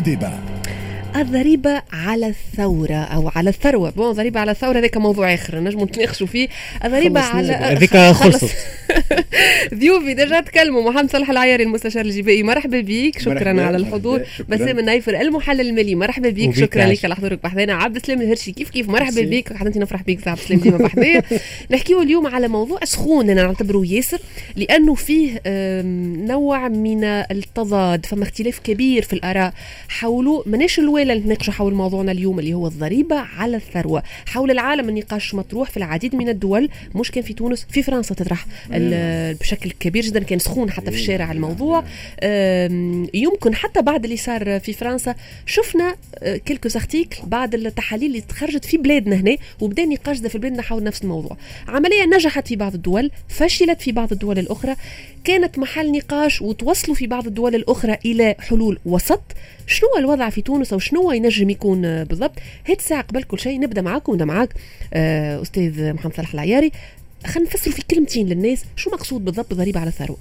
ديبا. الضريبة على الثورة أو على الثروة. ضريبة على الثورة هذاك موضوع آخر نجم نتناقشوا فيه. الضريبة على هذيك خلصت. ضيوفي ديجا تكلموا. محمد صالح العياري المستشار الجبائي، مرحبا بك، شكرا على الحضور. بسام النايفر المحلل المالي، مرحبا بك، شكرا لك على حضورك بحذانا. عبد السلام الهرشي كيف مرحبا بك، حضرتي نفرح بك عبد السلام ديما بحذايا. نحكيو اليوم على موضوع سخون انا نعتبره ياسر، لأنه فيه نوع من التضاد، فما اختلاف كبير في الآراء حوله. مناش الوالة نتناقش حول موضوعنا اليوم اللي هو الضريبة على الثروة. حول العالم النقاش مطروح في العديد من الدول، مش كان في تونس، في فرنسا تطرح بشكل كبير جدا، كان سخون حتى في الشارع الموضوع. يمكن حتى بعد اللي صار في فرنسا شفنا كلكو ارتيكل بعد التحاليل اللي تخرجت في بلادنا هنا، وبدا نقاش في بلادنا حول نفس الموضوع. عملية نجحت في بعض الدول، فشلت في بعض الدول الأخرى، كانت محل نقاش وتوصلوا في بعض الدول الأخرى إلى حلول وسط. شنو الوضع في تونس أو شنو ينجم يكون بالضبط؟ هاد ساعة قبل كل شيء نبدأ معاكم ونبدأ معاك أستاذ محمد صالح العياري. خلينا نفسروا في كلمتين للناس شو مقصود بالضبط بالضريبة على الثروة.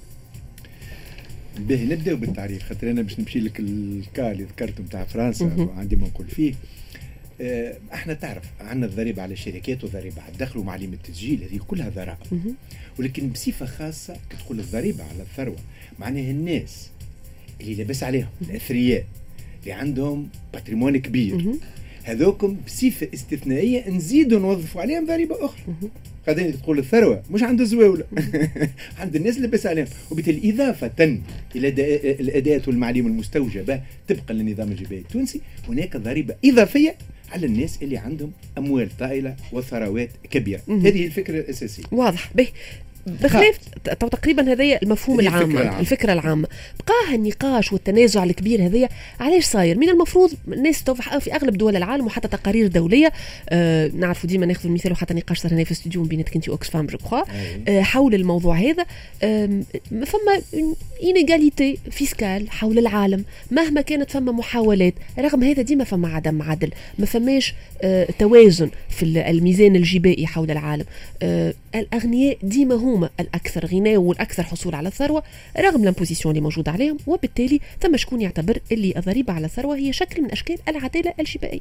باهي نبداو بالتعريف، خاطر انا باش نمشي لك الكا اللي ذكرته نتاع فرنسا وعندي ما نقول فيه. احنا تعرف عندنا الضريبه على الشركات وضريبه على الدخل ومعليم التسجيل، هذه كلها ضرائب. ولكن بصفه خاصه كتقول الضريبه على الثروه معناها الناس اللي لاباس عليهم، الاثرياء اللي عندهم باتريمون كبير، هذوكم بصفه استثنائيه نزيدوا نوظفوا عليهم ضريبه اخرى. قاعدين تقول الثروه مش عند الزواوله عند الناس اللي بس عليهم. وبالتالي اضافه الى الاداه والمعاليم المستوجبه طبقا للنظام الجبائي التونسي، هناك ضريبه اضافيه على الناس اللي عندهم اموال طائله وثروات كبيره. هذه الفكره الاساسيه. واضح. به بخلاف تقريبا هذا المفهوم العام، الفكرة العامة. بقى النقاش والتنازع الكبير هذا علاش صاير؟ من المفروض الناس في أغلب دول العالم وحتى تقارير دولية، نعرفوا ديما ناخذ المثال، وحتى نقاش صار هنا في الاستوديو بيناتك انت اوكسفام جو كخوا حول الموضوع هذا. فما إنيغاليتي فيسكال حول العالم، مهما كانت فما محاولات، رغم هذا ديما فما عدم عدل، ما فماش توازن في الميزان الجبائي حول العالم. الأغنياء ديما هما الأكثر غنى والأكثر حصول على الثروة رغم الامبوزيسيون اللي موجودة عليهم، وبالتالي ثم شكون يعتبر اللي الضريبة على الثروة هي شكل من أشكال العدالة الجبائية.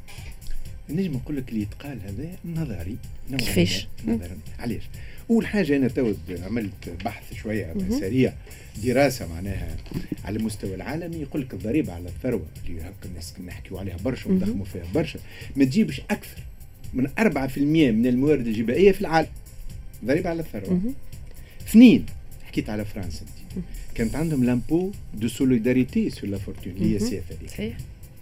نجم نقول لك اللي يتقال هذا نظري. كيفاش؟ نظري. علاش؟ أول حاجة أنا عملت بحث شوية سريع، دراسة معناها على المستوى العالمي، يقول لك الضريبة على الثروة اللي هكا الناس نحكيوا عليها برشا ونضخموا فيها برشا، ما تجيبش أكثر من 4% من الموارد الجبائية في العالم. ضريبة على الثروة. 2، حكيت على فرنسا كانت عندهم لامبو دو سوليداريتي سور لا فورتون اللي هي سي اف. صحيح.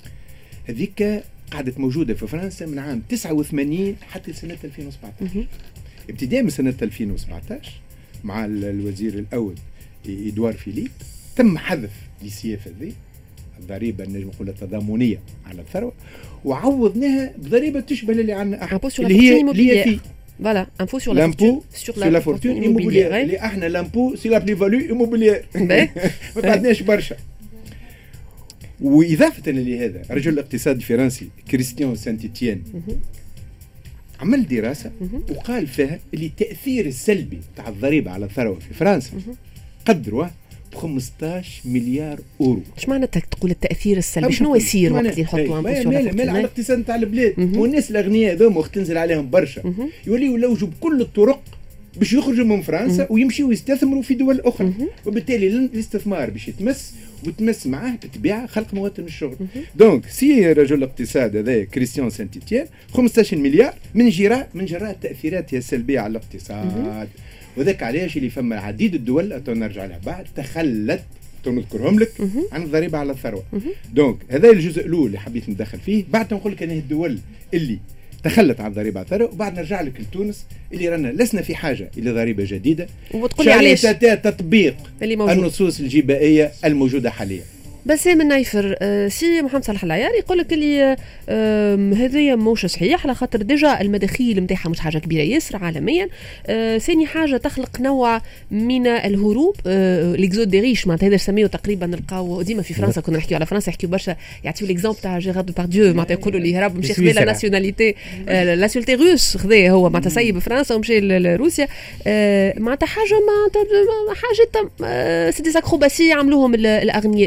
هذيك قعدت موجودة في فرنسا من عام 89 حتى سنة 2017. ابتداء من سنة 2017 مع الوزير الأول إدوار فيليب تم حذف لسي اف هذه الضريبة نجم نقول التضامنية على الثروة، وعوضناها بضريبة تشبه اللي عندنا اللي هي في voilà, impôt sur la fortune immobilière. اللي احنا لامبو سي لا بلي فالو ايموبيليير ما بعدناش برشا. واضافه لهذا رجل الاقتصاد الفرنسي كريستيان سانت إتيان عمل دراسه وقال فيها اللي التاثير السلبي تاع الضريبه على الثروه في فرنسا قدروه ب 15 مليار اورو. ايش معنى تقول التاثير السلبي؟ شنو يصير وقت اللي يحطوا مال على الاقتصاد تاع البلاد؟ والناس الاغنياء هذوما وقت تنزل عليهم برشا يوليوا يلوجوا بكل الطرق باش يخرجوا من فرنسا ويمشيوا يستثمروا في دول اخرى، وبالتالي الاستثمار باش يتمس وتمس معاه بالطبيعه خلق مواطن الشغل. دونك سي رجل الاقتصاد هذا كريستيان سانت إتيان 15 مليار من جراء التاثيرات السلبيه على الاقتصاد. وذاك علاش اللي فما عديد الدول نرجع لها بعد تخلت نذكرهم لك عن الضريبه على الثروه. دونك هذا الجزء الاول اللي حبيت ندخل فيه. بعد نقول لك ان الدول اللي تخلت عن الضريبه على الثروه، وبعد نرجع لك لتونس اللي رانا لسنا في حاجه الى ضريبه جديده، وتقول لي علاش تطبيق النصوص الجبائيه الموجوده حاليا. بس من نايفر سي محمد صالح العياري يقول لك اللي هذايا موش صحيح، على خاطر ديجا المداخيل نتاعها مش حاجه كبيره ياسر عالميا. ثاني حاجه تخلق نوع من الهروب، ليكزود دي ريش، معناتها هذا نسميه تقريبا نلقاو ديما في فرنسا. كنا نحكيو على فرنسا يحكيو برشا، يعطيو ليكزامبل تاع جيرار ديبارديو، معناتها يقولوا اللي هرب مشي خذا لا ناسيوناليتي ناسيوناليتي روس، خذا هو معناتها سيب فرنسا ومشي لروسيا. معناتها حاجه سي دي اكروباسي عملوهم الاغنياء فينالمون.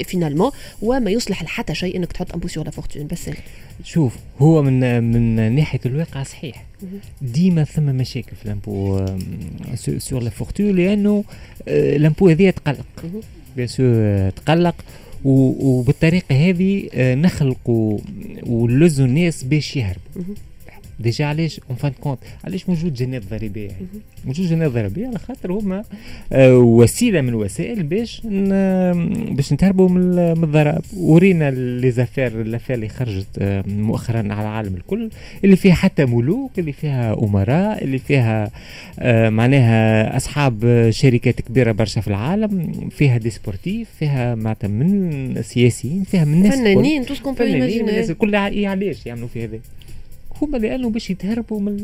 نورمالمون وما يصلح لحتى شيء انك تحط امبو سور لا فورتون. بس شوف هو من ناحيه الواقع صحيح ديما ثم مشاكل في الامبو سور لا فورتون لانه الامبو هذه تقلق بيان سور تقلق وبالطريقه هذه نخلقوا ولزوا الناس باش يهربوا. ديجا علاش اون فان كونت علاش موجود جنات ضريبيه؟ موجود جنات ضريبيه على خاطر هما وسيله من الوسائل باش نتهربوا من الضرائب. ورينا لي زافير اللي خرجت مؤخرا على العالم الكل اللي فيها حتى ملوك، اللي فيها امراء، اللي فيها معناها اصحاب شركات كبيره برشا في العالم، فيها دي سبورتيف، فيها معناتها من سياسيين، فيها من ناس فنانين توس كومبو ايماجيني كل علاش يعملوا في هذا هما لانه باش يتهربوا من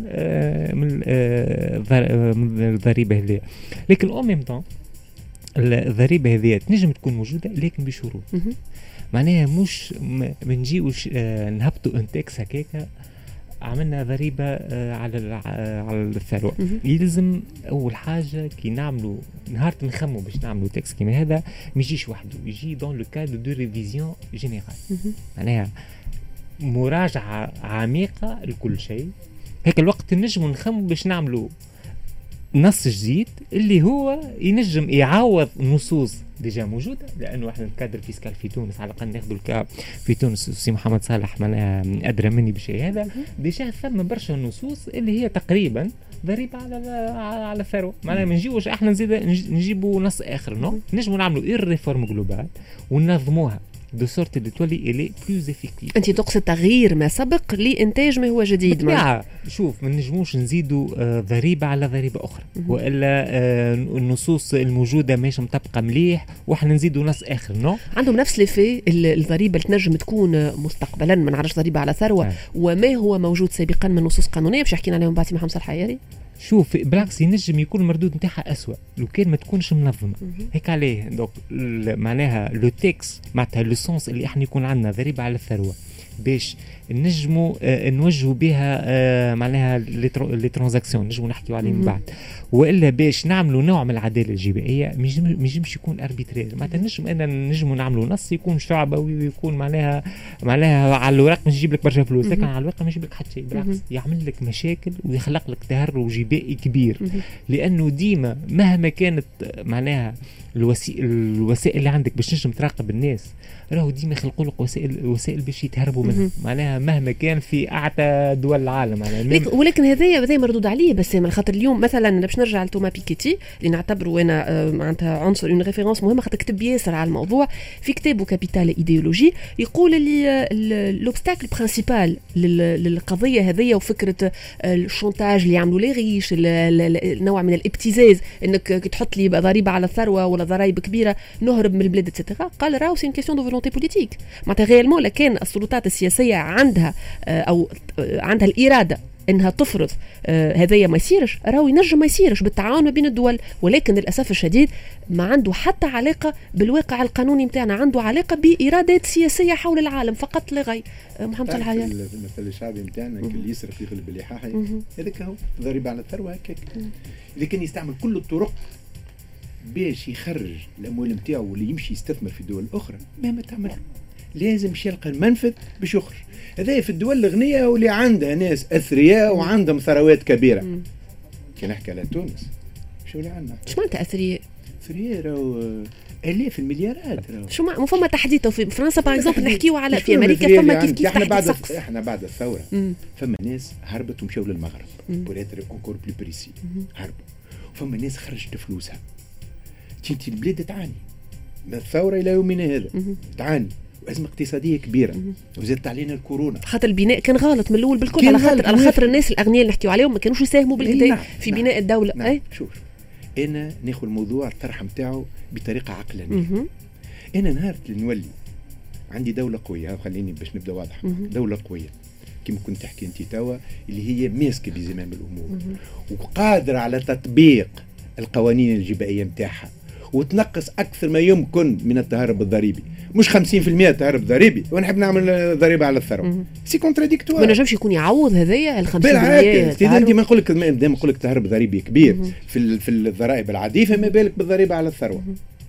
الضريبه هذه. لكن او ميم طون الضريبه هذه تنجم تكون موجوده لكن بشروط. معناها مش ما نجيوش نهبطوا ان تاكس هكاكا عملنا ضريبه على الثروه. يلزم اول حاجه كي نعملوا نهار نخموا باش نعملوا تاكس كيما هذا ما يجيش وحده، يجي دون لو كادر دو ريفيزيون جينيرال. معناها مراجعة عميقة لكل شيء. هيك الوقت نجم نخمم باش نعملوا نص جديد اللي هو ينجم يعوض نصوص ديجا موجودة، لأنه احنا الكادر فيسكال في تونس على الأقل ناخذوا الكاب في تونس سي محمد صالح أدرى مني بالشيء هذا. ديجا ثم برشا نصوص اللي هي تقريبا ضريبة على الثروة. معناها ما نجيوش احنا نجيبوا نص آخر نجموا نعملوا الريفورم جلوبال وننظموها دو سورت اللي تولي إلي بلوز إفكتيف. أنت تقصد تغيير ما سبق لإنتاج ما هو جديد. شوف ما نجموش نزيدوا ضريبة على ضريبة أخرى وإلا النصوص الموجودة ماشي مطبقة مليح وإحنا نزيدوا نص آخر. عندهم نفس لفي الضريبة اللي تنجم تكون مستقبلا ما نعرفش ضريبة على ثروة وما هو موجود سابقا من نصوص قانونية باش حكينا عليهم بعد محمد صالح العياري. شوف بالعكس ينجم يكون المردود نتاعها أسوأ لو كان ما تكونش منظمة. هيك عليه دوك معناها لو تيكس معناتها لو سونس اللي احنا يكون عندنا ضريبة على الثروة باش نجموا نوجهوا بها معناها لي ترانزاكسيون نجموا نحكيوا عليه من بعد، والا باش نعملوا نوع من العداله الجبائيه ما يجمش يكون اربيترير. معناتها نجموا نعملوا نص يكون شعبوي ويكون معناها على الورق مش يجيب لك برشا فلوس، لكن على الواقع ما يجيب لك حتى شيء، بالعكس يعمل لك مشاكل ويخلق لك تهرب جبائي كبير. لانه ديما مهما كانت معناها الوسائل اللي عندك باش نجم تراقب الناس راهو ديما يخلقوا لك وسائل باش يتهربوا منها. معناها مهما كان في اعتى دول العالم ولكن هذا مردود عليه. بس من خاطر اليوم مثلا باش نرجع لتوما بيكيتي اللي نعتبره انا معناتها عنصر اون ريفيرونس مهمه خاطر كتب ياسر على الموضوع في كتابه كابيتال ايديولوجي، يقول اللي لوبستاكل برينسيبال للقضيه هذه وفكره الشونتاج اللي يعملوا لي غيش نوع من الابتزاز انك تحط لي ضريبه على الثروه ولا ضرائب كبيره نهرب من البلاد اتسيتيرا. قال راهو سي كيسيون دو فولونتي بوليتيك. معناتها غيالمون لكن السلطات السياسيه عندها او عندها الاراده انها تفرض هذايا ما يصيرش، راهو ينجم ما يصيرش بالتعاون ما بين الدول، ولكن للاسف الشديد ما عنده حتى علاقه بالواقع القانوني نتاعنا، عنده علاقه بارادات سياسيه حول العالم فقط لا غير. محمد صالح العياري المثل الشعبي نتاعنا اللي يسرق يغلب اللحاح، هذاك هو ضريبه على الثروه هكاك. اذا كان يستعمل كل الطرق باش يخرج الاموال نتاعو واللي يمشي يستثمر في دول اخرى مهما تعمل لازم يلقى المنفذ باش يخرج. هذا في الدول الغنيه واللي عندها ناس اثرياء وعندهم ثروات كبيره. كي نحكي على تونس شو اللي عندنا؟ شو معناتها اثرياء؟ اثرياء راهو الاف المليارات. شو ما فما تحديد في فرنسا باغ اكزومبل نحكيو على في امريكا فما كيف احنا بعد الثوره فما ناس هربت ومشاو للمغرب بور اتر اونكور بلو بريسي هربوا، فما ناس خرجت فلوسها. تجي البلاد تعاني من الثوره الى يومنا هذا تعاني وازمه اقتصاديه كبيره وزادت علينا الكورونا خاطر البناء كان غلط من الاول بالكل على خاطر الناس الاغنياء اللي نحكيو عليهم ما كانوش يساهموا بالكدا في بناء الدوله. نعم. شوف انا ناخذ الموضوع الطرح نتاعو بطريقه عقلانيه. انا نهار اللي نولي عندي دوله قويه، خليني باش نبدا واضح، دوله قويه كما كنت تحكي انت توا اللي هي ماسكه بزمام الامور وقادره على تطبيق القوانين الجبائيه نتاعها وتنقص اكثر ما يمكن من التهرب الضريبي، مش 50% تهرب ضريبي ونحب نعمل ضريبه على الثروه. سي كونتراديكتوار. ما نجمش يكون يعوض هذايا ال 50%. بالعكس ديما نقول لك تهرب ضريبي كبير في الضرائب العاديه، فما بالك بالضريبه على الثروه.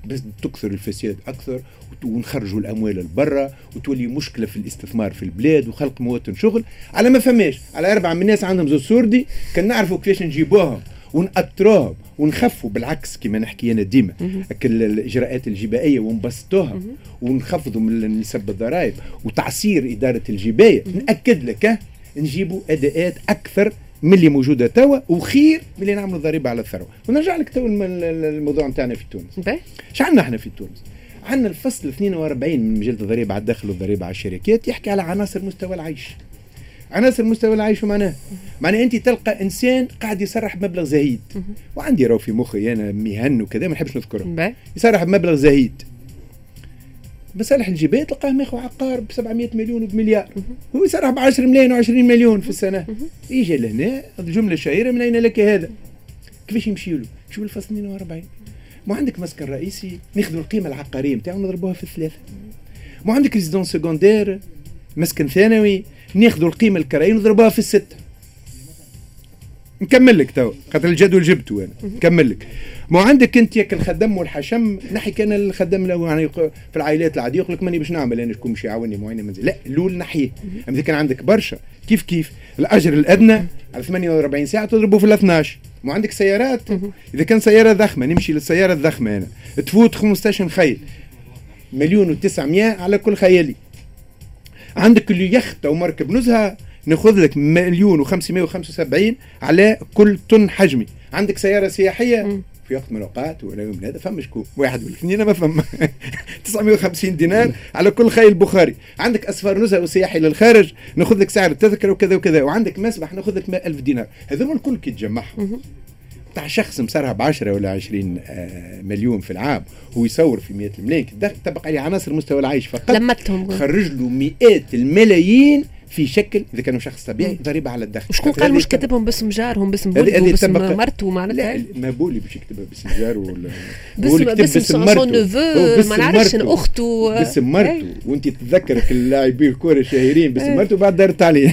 بس تكثر الفساد اكثر ونخرجوا الاموال لبرا وتولي مشكله في الاستثمار في البلاد وخلق مواطن شغل على ما فماش. على 4 من الناس عندهم زوج سوردي كان نعرفوا كيفاش نجيبوهم ونأطروهم ونخفوا، بالعكس كما نحكي انا ديما الاجراءات الجبائيه ونبسطوها ونخفضوا من نسب الضرائب وتعصير اداره الجبايه. ناكد لك نجيبوا اداءات اكثر من اللي موجوده توا وخير من اللي نعملوا ضريبه على الثروه. ونرجع لك توا الموضوع نتاعنا في تونس. ايش عندنا احنا في تونس؟ عندنا الفصل 42 من مجله الضريبه على الدخل والضريبه على الشركات يحكي على عناصر مستوى العيش. عناصر مستوى العيش معناه انت تلقى انسان قاعد يصرح بمبلغ زهيد، وعندي راهو في مخي انا مهن وكذا ما نحبش نذكره، يصرح بمبلغ زهيد بصالح الجباية تلقاه ماخذ عقار ب 700 مليون وبمليار، هو يصرح ب 10 ملايين و20 مليون في السنه. يجي لهنا الجمله الشهيره من اين لك هذا؟ كيفاش يمشي له؟ شوف الفصل 42. ما عندك مسكن رئيسي ناخذوا القيمه العقاريه نتاعو نضربوها في 3. ما عندك ريزيدونس سكوندير مسكن ثانوي ناخذوا القيمه الكرائيه نضربوها في 6. نكمل لك تو خاطر الجدول جبته انا نكمل لك. ما عندك انت ياك الخدم والحشم نحي كان الخدم لو يعني في العائلات العاديه يقول لك ماني باش نعمل انا شكون باش يعاوني معينه منزل، لا الاول نحيه. اما اذا كان عندك برشا كيف الاجر الادنى على 48 ساعه تضربه في 12. ما عندك سيارات اذا كان سياره ضخمه نمشي للسياره الضخمه انا تفوت 15 خيل 1,900,000 على كل خيالي. عندك اللي يخت او مركب نزهه ناخذ لك 1,575,000 على كل طن حجمي. عندك سياره سياحيه في وقت من الاوقات ولا يوم هذا فما شكون واحد ولا اثنين ما فما 950 دينار على كل خيل بخاري. عندك اسفار نزهه وسياحي للخارج ناخذ لك سعر التذكره وكذا وكذا. وعندك مسبح ناخذ لك 100,000 دينار. هذول الكل كي تجمعهم تاع شخص مسرها ب 10 ولا 20 مليون في العام هو يصور في 100 الملايين تطبق عليه عناصر مستوى العيش فقط لمتهم خرج له مئات الملايين في شكل اذا كانوا شخص طبيعي ضريبه على الدخل. شكون قال مش كاتبهم باسم جارهم باسم بولده باسم مرته معناتها؟ لا ما بولي باش يكتبها باسم جاره ولا باسم مرته ما نعرفش اخته باسم مرته. وانت تتذكرك اللاعبين الكره الشهيرين باسم مرته بعد دارت عليه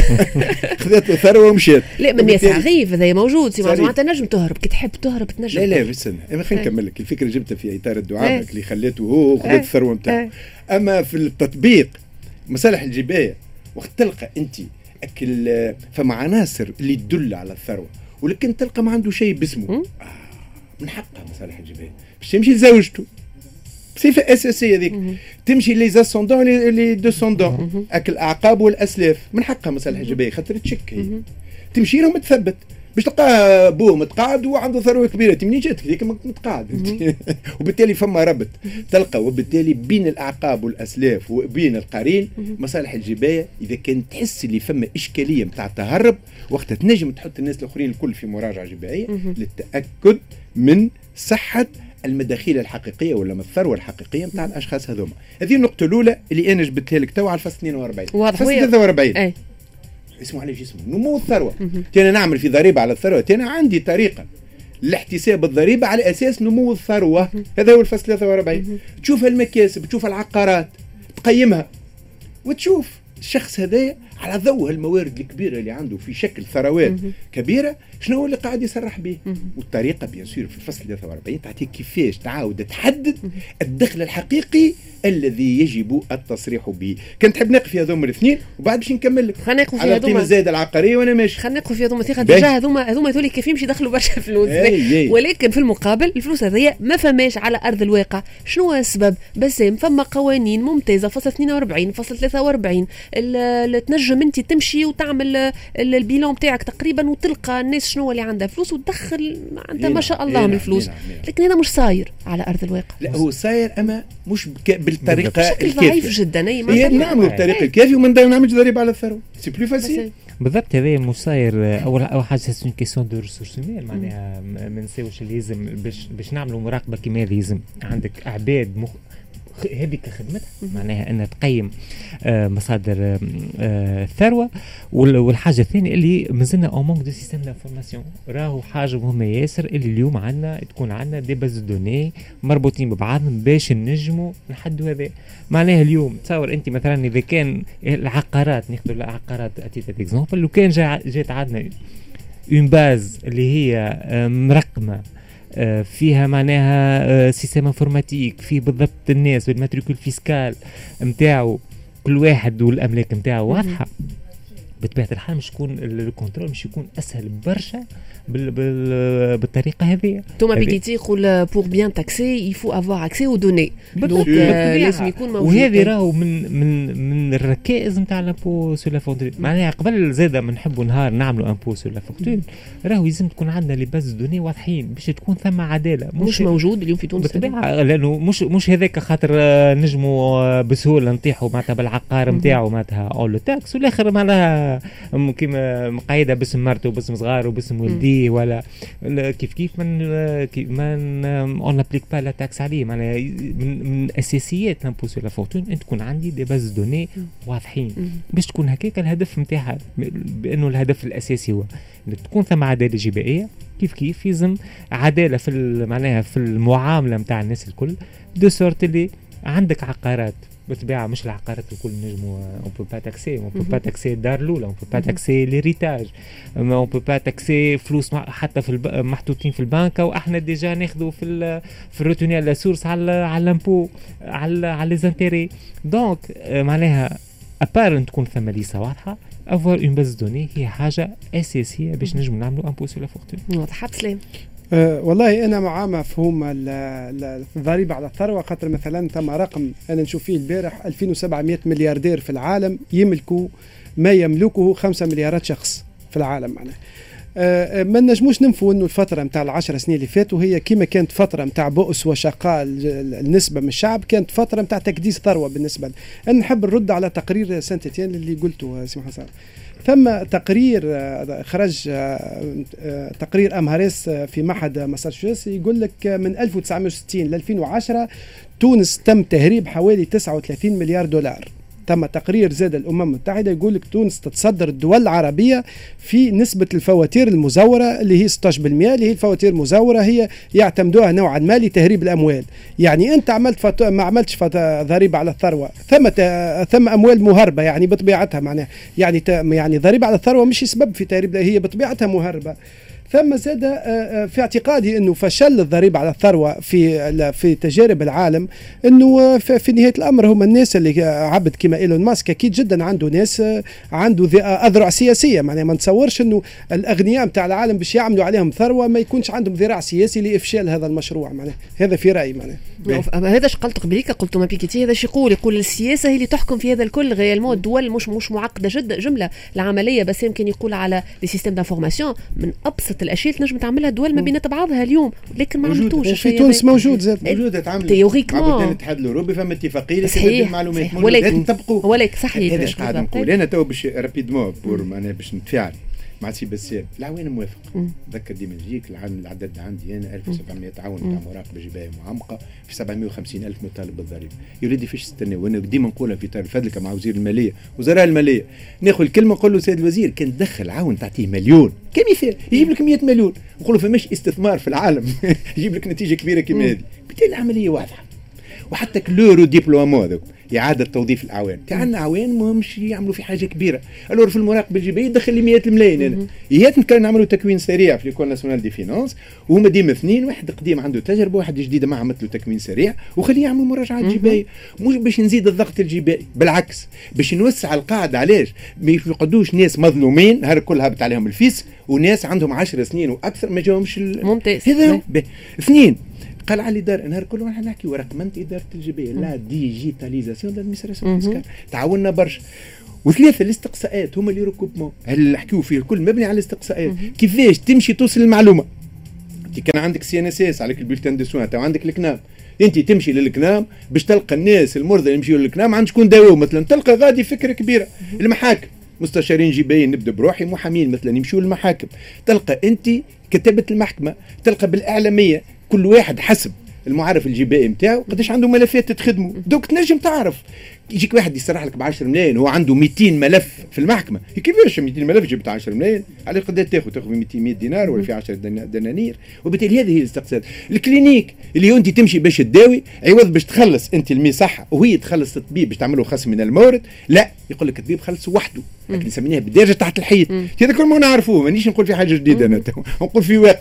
خذت ثروه ومشات. لا من الناس عغيف هذا موجود معناتها نجم تهرب كي تحب تهرب تنجم. لا بس انا خلينا نكمل لك الفكره جبتها في اطار الدعاء اللي خليته هو وخذت الثروه نتاعو. اما في التطبيق مصالح الجبايه وقت تلقى انت اكل فما عناصر اللي تدل على الثروه ولكن تلقى ما عنده شيء باسمه من حقها مصالح الجبايه باش تمشي لزوجته بصفه اساسيه ذيك تمشي لي زاسوندون لي دوسوندون اكل الاعقاب والاسلاف من حقها مصالح الجبايه خاطر تشك هي تمشي لهم تثبت باش تلقى بوه متقاعد وعنده ثروه كبيره منين جاتك ذيك متقاعد وبالتالي فما ربط تلقى وبالتالي بين الاعقاب والاسلاف وبين القرين مصالح الجبايه اذا كان تحس اللي فما اشكاليه نتاع تهرب وقتها تنجم تحط الناس الاخرين الكل في مراجعه جبائيه للتاكد من صحه المداخيل الحقيقيه ولا من الثروه الحقيقيه نتاع الاشخاص هذوما. هذه النقطه الاولى اللي انا جبتها لك تو على الفصل 42 واضح 43 اسمه عليه جسمه نمو الثروه. انا نعمل في ضريبه على الثروه انا عندي طريقه لاحتساب الضريبه على اساس نمو الثروه. هذا هو الفصل 43. تشوف المكاسب تشوف العقارات تقيمها وتشوف الشخص هذا على ضوء الموارد الكبيره اللي عنده في شكل ثروات كبيره شنو هو اللي قاعد يصرح به. والطريقه بيان سور في الفصل 43 تعطيك كيفاش تعاود تحدد الدخل الحقيقي الذي يجب التصريح به. كنت تحب نقف في هذوما الاثنين وبعد باش نكمل لك خلينا نقف في هذوما على القيمه الزايده العقاريه وانا ماشي. خلينا نقف في هذوما ثقه ديجا هذوما يقول لك كيف يمشي يدخلوا برشا فلوس ولكن في المقابل الفلوس هذيا ما فماش على ارض الواقع. شنو هو السبب؟ بسام فما قوانين ممتازه فصل 42 فصل 43 تنجم انت تمشي وتعمل البيلون تاعك تقريبا وتلقى الناس شنو اللي عندها فلوس وتدخل عندها ما شاء الله من الفلوس. لكن هذا مش صاير على ارض الواقع. لا هو صاير اما مش بالطريقه الكافيه ضعيف جدا. هي نعملوا بالطريقه الكافيه وما نعملش ضريبه على الثروه سي بلو فاسيل بالضبط. هذا مش صاير اول حاجه سي كيسيون دو ريسورس هيومان معناها ما نساوش اللي لازم باش نعملوا مراقبه كما لازم عندك اعباد هذه كخدمتها معناها أن تقيم مصادر الثروة. والحاجة الثانية اللي مازلنا أو مونك دو سيستم دانفورماسيون راهو حاجة مهمة ياسر اللي اليوم عندنا تكون عندنا دي باز دوني مربوطين ببعضهم باش نجموا نحدوا هذا. معناها اليوم تصور أنت مثلا إذا كان العقارات ناخذ العقارات أتيت إكزامبل لو كان جات عندنا اون باز اللي هي مرقمة فيها معناها سيستم انفورماتيك، فيه بالضبط الناس والماتريكول فيسكال نتاعو كل واحد والاملاك نتاعو واضحه، بطبيعه الحال مش يكون الكنترول مش يكون اسهل برشا بالطريقه هذه. توما بيكيتي يقول بور بيان تاكسي يفو افوار اكسي او دوني، دونك لازم يكون موجود. وهذه راهو من الركائز نتاع لامبو سو لا فورتون. معناها قبل زاده بنحبوا نهار نعملوا امبو سو لا فورتون راهو لازم تكون عندنا لي باز دوني واضحين باش تكون ثم عداله. مش موجود اليوم في تونس بالطبيعه، لانه مش هذاك خاطر نجموا بسهوله نطيحوا معناتها بالعقار نتاعو معناتها اول تاكس والاخر معناها كيما مقايده باسم مرته وباسم صغاره وباسم ولدي ولا كيف من اون نابليك با لا تاكس عليه. معناها من اساسيات لامبو سو لا فورتون ان تكون عندي دي باز دوني واضحين باش تكون هكاك الهدف نتاعها، بانه الهدف الاساسي هو تكون ثم عداله جبائيه. كيف يلزم عداله في معناها في المعامله نتاع الناس الكل، دو سورت اللي عندك عقارات بالطبيعه مش العقارات الكل نجموا اون بو با تاكسي، اون بو با تاكسي الدار الاولى، اون بو با تاكسي ليريتاج، اون بو با تاكسي فلوس حتى في محطوطين في البنكه واحنا ديجا ناخذوا في الروتوني لا سورس على الامبو على لي زانتيري. دونك معناها ابار تكون ثم ليسه واضحه، افوار اون باز دوني هي حاجه اساسيه باش نجموا نعملوا امبو سو لا فورتون. واضح سلام. والله انا مع مفهوم الضريبه على الثروه، خاطر مثلا ثم رقم انا نشوف فيه البارح 2700 ملياردير في العالم يملكوا ما يملكه 5 مليارات شخص في العالم. معناه ما نجموش ننفوا انه الفتره نتاع العشر سنين اللي فاتوا هي كما كانت فتره نتاع بؤس وشقاء النسبه من الشعب، كانت فتره نتاع تكديس ثروه بالنسبه لي. انا نحب نرد على تقرير سانتيتيان اللي قلته سي حسن. ثم تقرير خرج تقرير أمهاريس في معهد ماساتشوستس يقول لك من 1960 ل 2010 تونس تم تهريب حوالي 39 مليار دولار. تم تقرير زاد الأمم المتحدة يقول لك تونس تتصدر الدول العربية في نسبة الفواتير المزورة اللي هي 16%، اللي هي الفواتير المزورة هي يعتمدوها نوعا ما لتهريب الأموال. يعني أنت ما عملتش ضريبة على الثروة، ثم أموال مهربة يعني بطبيعتها معناها يعني ضريبة على الثروة مش سبب في تهريب، هي بطبيعتها مهربة. ثم زاد في اعتقادي انه فشل الضريبه على الثروه في تجارب العالم، انه في نهايه الامر هم الناس اللي عبد كما ايلون ماسك اكيد جدا عنده ناس عنده اذرع سياسيه. معناها ما نتصورش انه الاغنياء نتاع العالم باش يعملوا عليهم ثروه ما يكونش عندهم ذراع سياسي لافشال هذا المشروع. معناها هذا في رايي. معناها هذا اش قلت قبليك، قلت ما بيكيتي هذا يقول السياسه هي اللي تحكم في هذا الكل. غيالمون الدول مش معقده جدا جمله العمليه، بس يمكن يقول على لي سيستيم دانفورماسيون من ابسط الاشياء تنجم تعملها الدول ما بينات بعضها اليوم، لكن ما عملتوش. في تونس موجوده تعمل تيوريكمون الاتحاد الاوروبي فما اتفاقيه لتبادل المعلومات ولكن تطبقوا. ولكن صحيح هذا اش قاعد نقول انا تو باش رابيدمون بور معناها باش نتفاعل مع سي بسام. العوان موافق، ذكر ديما نجيك العدد عندي انا 1700 عون تاع مراقبه جبايه معمقه في 750 الف مطالب بالضريبه. يا ولدي فاش تستنى؟ وانا ديما نقولها في طرف فضلك مع وزير الماليه وزراء الماليه، ناخذ الكلمه نقول له سيد الوزير كان تدخل عون تعطيه مليون كمثال يجيب لك 100 مليون، نقول له فماش استثمار في العالم يجيب لك نتيجه كبيره كما هذه. بالتالي العمليه واضحه. وحتى كلورو ديبلومو هذوك إعادة توظيف الأعوان تاعنا عوان ماهمش يعملوا في حاجة كبيرة. ألور في المراقبة الجبائية دخل لي 100 ملايين أنا إيات كان نعملوا تكوين سريع في ليكول ناسيونال دي فينانس، وهما ديما اثنين، واحد قديم عنده تجربة واحد جديد ما عملت له تكوين سريع وخليه يعملوا مراجعات جبائية. مش باش نزيد الضغط الجبائي، بالعكس باش نوسع القاعدة. علاش؟ ما يفقدوش ناس مظلومين هذا الكل هبط عليهم الفيس، وناس عندهم 10 سنين وأكثر ما جاهمش ممتاز. هذا اثنين قال علي دار نهار كله راح نحكي ورقمنت اداره الجبائيه لا ديجيتاليزاسيون دو لادمينستراسيون فيسكال تعاوننا برشا. وثلاثه الاستقصاءات هما اللي ركوبمون اللي نحكيو فيه الكل مبني على الاستقصاءات. كيفاش تمشي توصل المعلومه؟ انت كان عندك سي ان اس اس عليك البولتان دو سوان تو عندك الكنام، انت تمشي للكنام باش تلقى الناس المرضى اللي يمشيوا للكنام عند شكون داووا مثلا، تلقى غادي فكره كبيره. المحاكم مستشارين جبائيين نبدا بروحي، محامين مثلا يمشيوا للمحاكم، تلقى انت كتبه المحكمه، تلقى بالاعلاميه كل واحد حسب المعرف الجبائي نتاعو قداش عنده ملفات تخدموا. دوك تنجم تعرف يجيك واحد يسرح لك ب 10 ملايين هو عنده 200 ملف في المحكمه، كيفاش 200 ملف جبت 10 ملايين؟ على قد تاخذ 200 دينار ولا في 10 دنانير. وبالتالي هذه هي الاستقصاد. الكلينيك اللي انت تمشي باش تداوي عوض باش تخلص انت المي صحه وهي تخلص الطبيب باش تعمله خصم من المورد، لا يقول لك الطبيب خلص وحده، لكن نسميها بدرجه تحت الحيط. هذا كل ما نعرفوه، مانيش نقول في حاجه جديده انا نقول في واقع.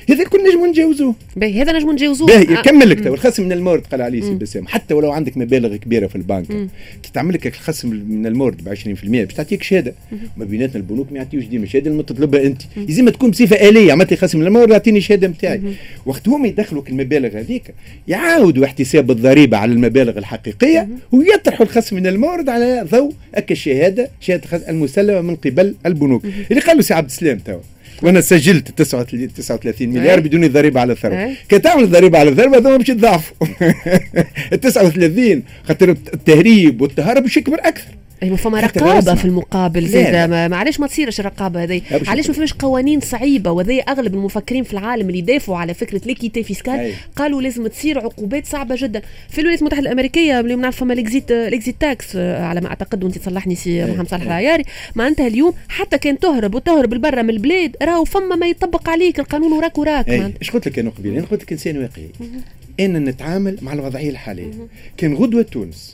هذا كل نجم نجاوزوه. باهي هذا نجم نجاوزوه. باهي كمل لك. الخصم من المورد قال عليه سي بسام، حتى ولو عندك مبالغ كبيره في البنك كي تعمل لك الخصم من المورد ب 20% باش تعطيك شهاده. ما بيناتنا البنوك ما يعطيوش ديما شهاده لما تطلبها انت، لازم تكون بصفه آلية. عملت لي خصم من المورد اعطيني الشهاده نتاعي. وقت هما يدخلوا المبالغ هذيك يعاودوا احتساب الضريبه على المبالغ الحقيقيه ويطرحوا الخصم من المورد على ضوء شهاده المسلمه من قبل البنوك. اللي قالوا سي عبد السلام توا وانا سجلت 39 مليار بدون ضريبه على الثروه. كي تعمل ضريبه على الثروه هذوما باش يتضاعفوا. ال 39 خاطر التهريب والتهرب باش يكبر اكثر. اي ما فما رقابه في المقابل زاد. معليش ما تصيرش الرقابه هذه، علاش ما فماش قوانين صعيبه؟ وهذا اغلب المفكرين في العالم اللي دافعوا على فكره ليكيتي فيسكال قالوا لازم تصير عقوبات صعبه جدا. في الولايات المتحده الامريكيه اللي نعرف فما الاكزيت تاكس على ما اعتقد، وانت تصلحني سي محمد صالح العياري، معناتها اليوم حتى كان تهرب البرة من البلاد راهو فما ما يطبق عليك القانون وراك. ايش قلت لك انا قبيل؟ انا قلت لك انسان واقعي. ان نتعامل مع الوضعيه الحاليه. كان غدوه تونس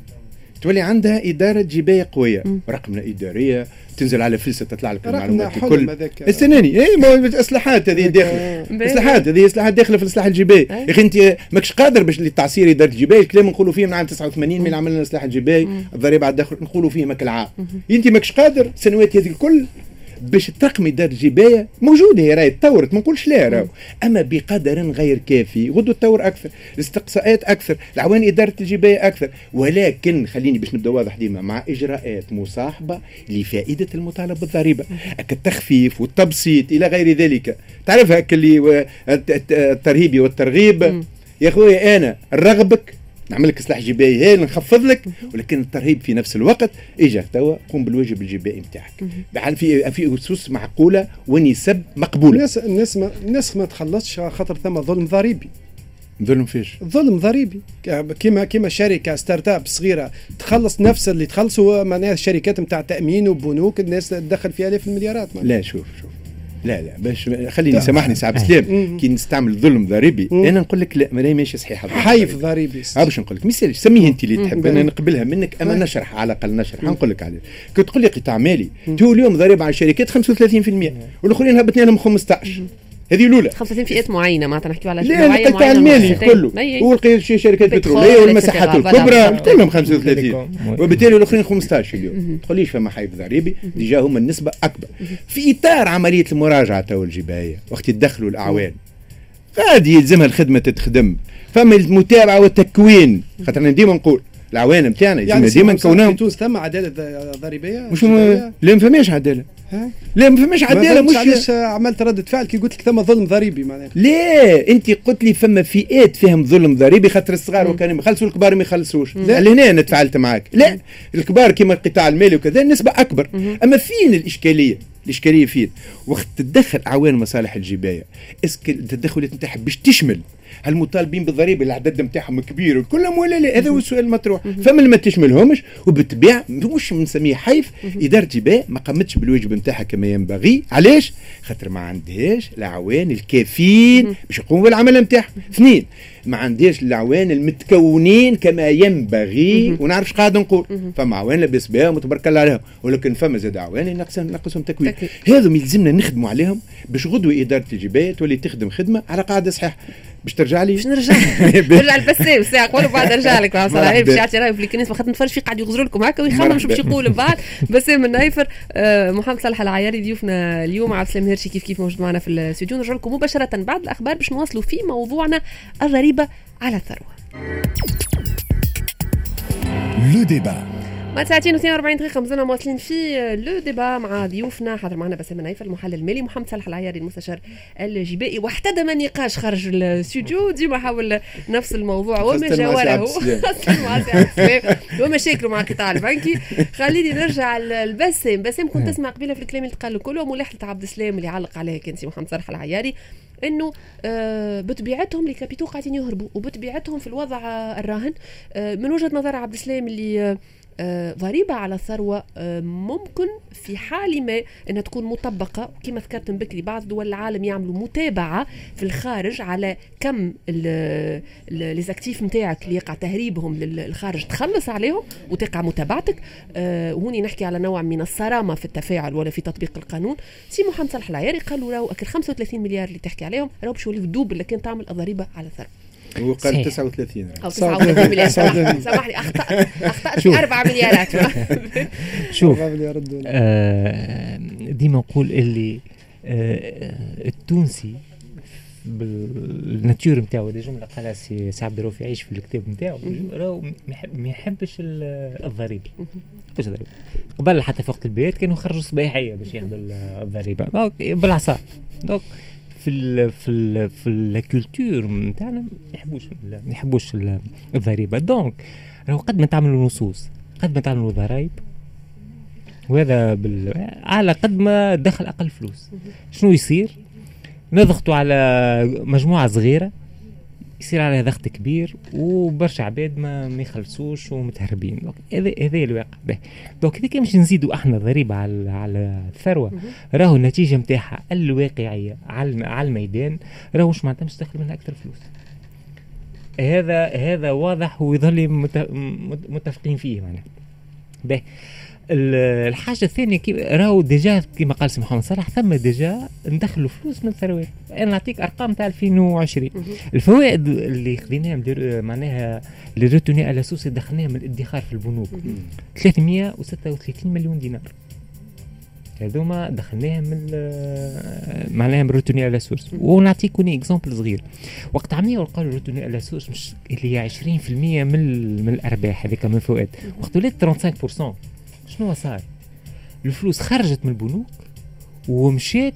تولي عندها إدارة جباية قوية، رقمنا إدارية تنزل على فلسة تطلع لك المعلومات الكل. استناني ما إصلاحات هذه داخلة، إصلاحات داخلة في الإصلاح الجباية. يا أخي أنت ماكش قادر باش للتعصير إدارة الجباية. الكلام نقولوا فيه من عام 89 من عملنا إصلاح الجباية الضريبة على الدخل نقولوا فيه ماك العام. أنت ماكش قادر السنوات هذه الكل باش ترقم إدارة الجباية موجودة، هي راهي تطورت ما نقولش لا راهو، أما بقدر غير كافي. غدو تطور أكثر، الاستقصاءات أكثر، العوان إدارة الجباية أكثر، ولكن خليني باش نبدا واضح ديما مع إجراءات مصاحبة لفائدة المطالب بالضريبة، التخفيف والتبسيط إلى غير ذلك. تعرف هكا اللي الترهيب والترغيب. يا خويا أنا نرغبك نعمل لك اصلاح جبائي هاي نخفض لك، ولكن الترهيب في نفس الوقت اجا توا قوم بالواجب الجبائي نتاعك في اسس معقوله ونسب مقبوله. الناس ما تخلصش خاطر ثم ظلم ضريبي. ظلم فيش؟ ظلم ضريبي. كما شركه ستارت اب صغيره تخلص نفس اللي تخلصوا معناها الشركات نتاع تامين وبنوك الناس تدخل فيها الاف المليارات. لا شوف لا باش خليني سامحني سي عبد السلام كي نستعمل ظلم ضريبي انا نقول لك لا ما ماشي صحيحه. حيف ضريبي باش نقول لك مثال سميه انت اللي تحب انا نقبلها منك اما نشرح على الاقل نشرح نقول لك عليه. كنت تقول لي قطاع مالي تو اليوم ضريبه على الشركات 35% والاخرين هبطنا لهم 15. هذه الاولى 35 فئات معينه معناتها نحكيو على نوعيه معينه. القطاع المالي كله والشركات البتروليه والمساحات الكبرى كلهم 35 وبالتالي الاخرين 15 اليوم. تقوليش فما حيف ضريبي ديجا هما النسبه اكبر. في اطار عمليه المراجعه تو الجبايه وقت يدخلوا الاعوان غادي يلزمها الخدمه تتخدم. فما المتابعه والتكوين خاطر انا ديما نقول العوان نتاعنا يعني ديما نكونهم. في تونس ثم عداله ضريبيه مش لا ما فماش عداله. لا ما فماش عداله. مش علاش عملت ردة فعل كي قلت لك ثم ظلم ضريبي معناها؟ لا انت قلت لي فما فئات فيهم ظلم ضريبي خاطر الصغار وكانوا يخلصوا الكبار ما يخلصوش. لهنا انا تفاعلت معاك. لا الكبار كما القطاع المالي وكذا النسبه اكبر. اما فين الاشكاليه فين؟ وقت تدخل اعوان مصالح الجبايه اسك التدخلات نتاعها باش تشمل المطالبين بالضريبه اللي العدد نتاعهم كبير كلهم ولا لا؟ هذا هو السؤال المطروح. فما ما تشملهمش وبالطبيعه مش بنسميه حيف. اداره جبايه ما قامتش بالواجب نتاعها كما ينبغي. علاش؟ خاطر ما عندهاش الاعوان الكافيين باش يقوموا بالعمل نتاعها. اثنين ما عندهاش الاعوان المتكونين كما ينبغي. ونعرفش قاعد نقول فما اعوان لاباس بها وتبارك الله عليهم ولكن فما زاد اعوان ناقصهم تكوين. هذم يلزمنا نخدموا عليهم باش غدوه اداره الجبايه تولي تخدم خدمه على قاعده صحيحه. باش ترجع لي باش نرجع البسام ساعه قولوا بعد نرجع لك صراحه باش يعطي رايه في الكنيس فقط نتفرج فيه قاعد يغزروا لكم هكا ويخمم شو باش يقول من بعد. بسام النايفر محمد صالح العياري ضيوفنا اليوم. عبد السلام هرشي كيف موجود معنا في الاستوديو. نرجع لكم مباشره بعد الاخبار باش نواصلوا في موضوعنا الضريبه على الثروه. لو ديبا ما ساعتين و42 دقيقة مازلنا مواصلين في لو ديبا مع ضيوفنا. حاضر معنا بسام النايفر المحلل المالي، محمد صالح العياري المستشار الجبائي. واحتدم نقاش خارج الاستوديو ديما حول نفس الموضوع وما جاوره ومشاكله مع القطاع البنكي. خليني نرجع لبسام. كنت تسمع قبيله في الكلام اللي تقال كله وملاحظة عبد السلام اللي علق عليها كنتي محمد صالح العياري انه بطبيعتهم لي كابيتو قاعدين يهربوا وبطبيعتهم في الوضع الراهن. من وجهة نظر عبد السلام اللي ضريبة على الثروة ممكن في حال ما أنها تكون مطبقة كما ذكرت بكري. بعض دول العالم يعملوا متابعة في الخارج على كم الأكتيف متاعك اللي يقع تهريبهم للخارج، تخلص عليهم وتقع متابعتك. وهوني نحكي على نوع من الصرامة في التفاعل ولا في تطبيق القانون. سي محمد صالح العياري قالوا راهو أكل 35 مليار اللي تحكي عليهم راهو باش يوليو دوب اللي كان تعمل الضريبة على الثروة. هو قال 39 أو 39 مليار. سامحني أخطأت في 4 مليارات. شوف ديما نقول اللي التونسي بالناتور نتاعو، هذه جمله قالها سي عبد الرؤوف يعيش في الكتاب نتاعو، راهو ما يحبش الضريبه. باش الضريبه قبل حتى في وقت البيت كانوا يخرجوا صباحيه باش ياخذوا الضريبه بالعصا. دونك في الكولتور نتاعنا ما يحبوش الضريبه. دونك راهو قد ما تعملوا نصوص قد ما تعملوا ضرائب، وهذا على قد ما دخل اقل فلوس. شنو يصير؟ نضغطوا على مجموعة صغيرة يصير عليها ضغط كبير وبرشا عباد ما يخلصوش ومتهربين. هذا الواقع به. دونك إذا كان مش نزيدوا احنا ضريبة على الثروة، راهو النتيجة متاعها الواقعية على الميدان راهو مش معناتها مش تدخل منها أكثر فلوس. هذا واضح ويظل متفقين فيه معناه به. الحاجة الثانية راهو ديجا كما قال سي محمد صالح ثم ديجا ندخلوا فلوس من الثروات. أنا نعطيك أرقام تاع 2020 الفوائد اللي خذيناها معناها اللي روتوني على سوس دخلناها من الادخار في البنوك 336 مليون دينار. هذوما دخلناها من معناها من روتوني على سورس. ونعطيكم اكزامبل صغير. وقت عملوا قالوا روتوني على سورس مش اللي هي 20% من الأرباح هذيك من الفوائد، وقت ولات 35% شنو صار؟ الفلوس خرجت من البنوك ومشيت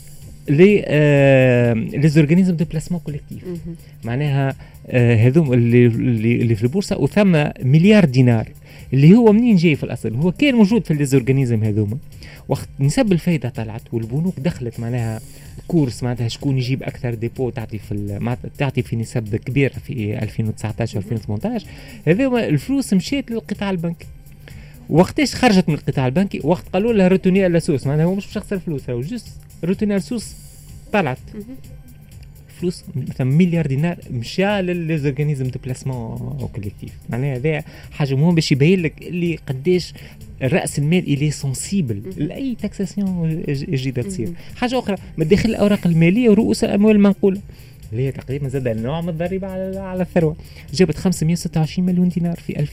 لي زورغانيزم دو بلاسمون كوليكتيف. معناها هذوم اللي في البورصه، وثم مليار دينار اللي هو منين جاي في الاصل؟ هو كان موجود في لي زورغانيزم هذوما. وقت نسب الفايده طلعت والبنوك دخلت معناها كورس معناتها شكون يجيب اكثر ديبو تعطي في نسب كبيره في 2019 و2018. هذوما الفلوس مشيت للقطاع البنكي. وقتاش خرجت من القطاع البنكي؟ وقت قالوا لها روتوني على سوس، معناها هو مش باش يخسر فلوس، هو جست روتوني على سوس طلعت فلوس مثلا مليار دينار مشى للأورغانيزم دو بلاسمون كوليكتيف. معناها هذا حاجه مهمه باش يبين لك اللي قداش الراس المال اللي سنسيبل لاي تاكساسيون جديده تصير. حاجه اخرى مداخل الاوراق الماليه ورؤوس الاموال المنقوله اللي هي تقريبا زاد نوع من الضريبه على الثروه، جابت 526 مليون دينار